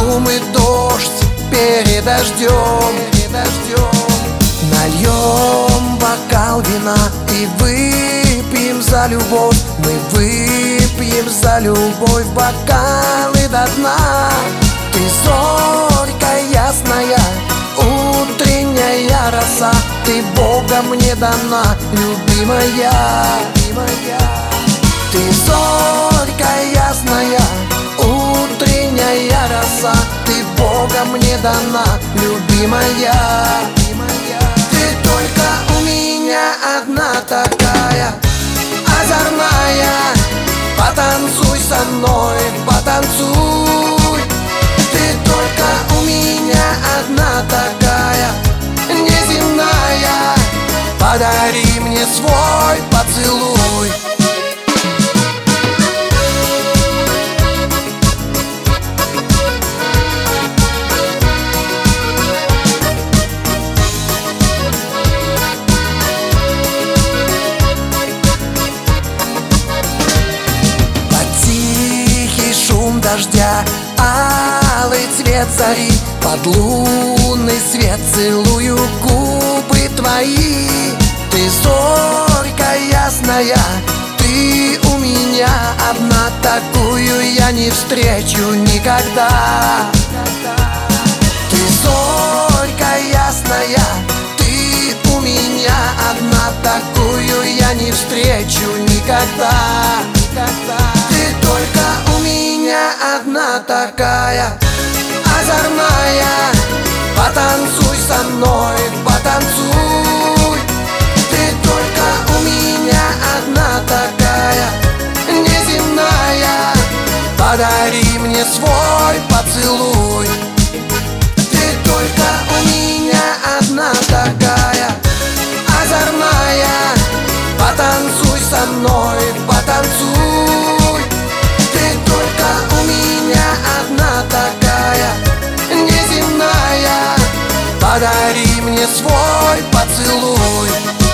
шум и дождь перед дождем. Нальем бокал вина и выпьем за любовь. Мы выпьем за любовь бокалы до дна. Ты зорька ясная, утренняя роса. Ты Богом мне дана, любимая. Ты зорька ясная, утренняя роса. Ты Богом мне дана, любимая. Ты только у меня одна такая, озорная. Потанцуй со мной, потанцуй. Ты только у меня одна такая, неземная. Подари мне свой поцелуй. Дождя, алый цвет зари, под лунный свет целую губы твои. Ты зорька ясная, ты у меня одна, такую я не встречу никогда. Ты зорька ясная, ты у меня одна, такую я не встречу никогда. Ты только у меня одна такая, озорная. Потанцуй со мной, потанцуй. Ты только у меня одна такая, неземная. Подари мне свой поцелуй. Ты только у меня одна такая, озорная. Потанцуй со мной, потанцуй. Ты только у меня одна такая, неземная. Подари мне свой поцелуй.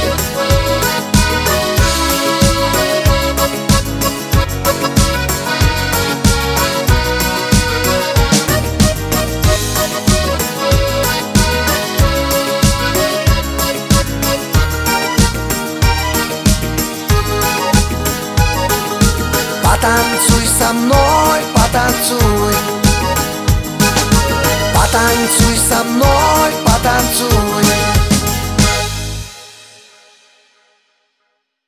Потанцуй со мной, потанцуй. Потанцуй со мной, потанцуй.